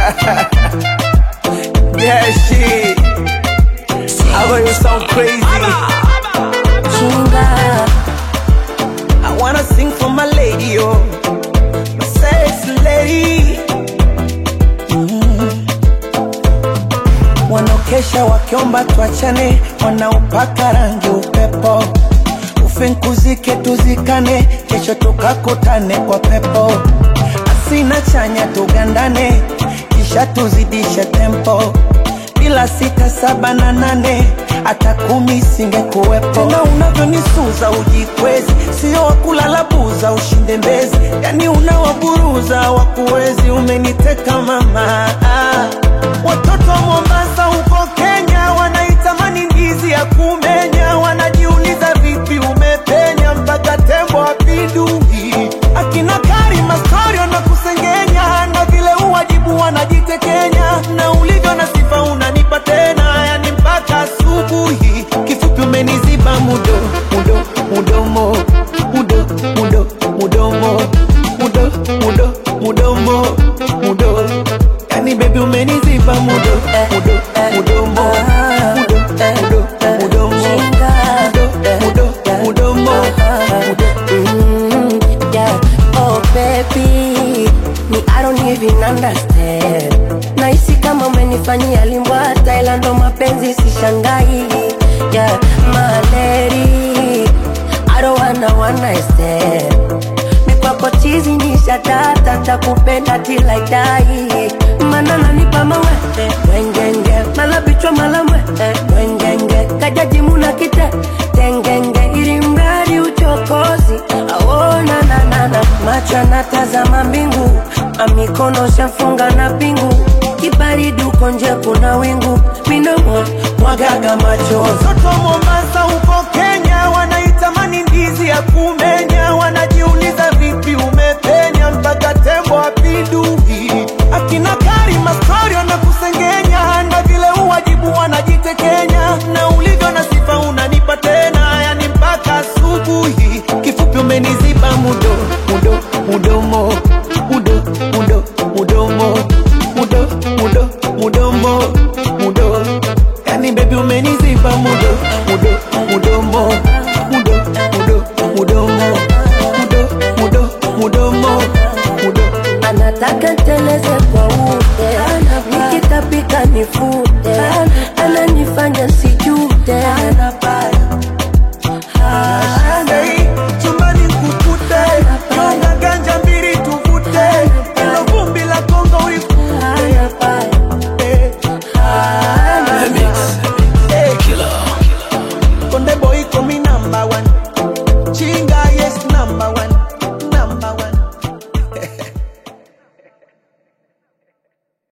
Yeah, shit. I know you sound crazy. I wanna sing for my lady, oh, my sexy lady. Wanokesha wakiomba tuachane, wanaupaka rangi upepo. Ufinkuzike tuzikane, kesho tukakutane kwa pepo. Asina chanya tugandane, kisha tuzidishe tempo. Bila 6, 7 na 8, hata 10 singekuwepo. Tena unavyonisuza ujikwezi, sio wakulala buza ushinde mbezi. Yani unawaburuza wakuwezi, umeniteka mama. Watoto Mombasa huko Kenya wanaitamani ndizi ya kumenya. Wanajiuliza vipi umepenya mpaka tembo apindui. Akina Karima story na kusengenya, na vile uwajibu wanajitekenya. Na ulivyo na sifa unanipa tena, yani mpaka asubuhi. Kifupi umeniziba mudomo mudomo, yani baby umeniziba mudomo yeah. Oh baby, me I don't even understand. Naisi kama umenifanyia limbwa Thailand, ndo mapenzi sishangai. Yeah, my lady, I don't wanna one night stand. Mikwako chizi nisha data, takupenda till I die. Manana nipa mawe, wengenge, malabichwa malamwe, wengenge, kajaji muna kite, tengenge, ilimradi uchokozi. Aona na macho natazama mbingu, amikono shafunga na pingu. Kibaridi uko nje kuna wingu, minomo mwagaga macho. Watoto Mombasa huko Kenya wanaitamani ndizi ya kumenya. Wanajiuliza vipi umepenya mpaka tembo apindui. Akina Karima story na kusengenya, na vile uwajibu wanajitekenya. Na ulivyo na sifa unanipa tena, yani mpaka asubuhi. Kifupi umeniziba mudomo yani baby umeniziba mudomo anataka teleze kwa uke, nikitapika nifu